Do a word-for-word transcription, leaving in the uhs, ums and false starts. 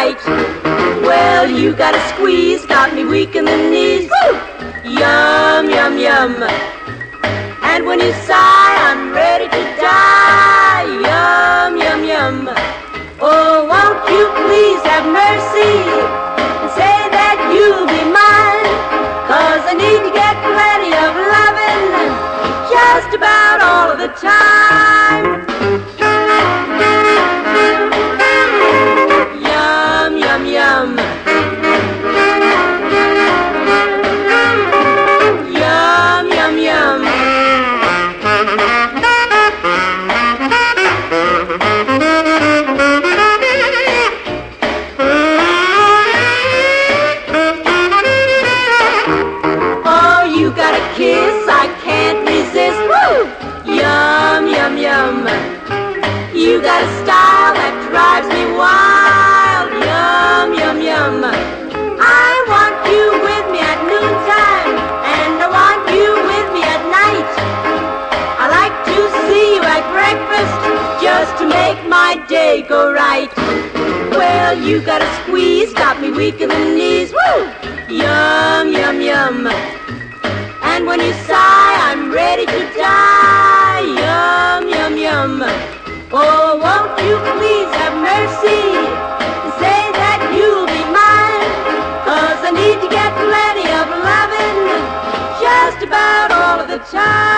right. Well, you got a squeeze, got me weak in the knees. Woo! Yum, yum, yum. And when you sigh, I'm ready to die. Yum, yum, yum. Oh, won't you please have mercy and say that you'll be mine? 'Cause I need to get plenty of loving just about all of the time. Yum, yum, yum. Yum, yum, yum. Oh, you got a kiss I can't resist. Woo! Yum, yum, yum. You got a style that drives me wild. Yum, yum, yum. I want you with me at noontime, and I want you with me at night. I like to see you at breakfast, just to make my day go right. Well, you got a squeeze, got me weak in the knees. Woo! Yum, yum, yum. And when you sigh, I'm ready to die. Yum, yum, yum. Oh, won't you please have mercy and say that you'll be mine? 'Cause I need to get plenty of loving just about all of the time.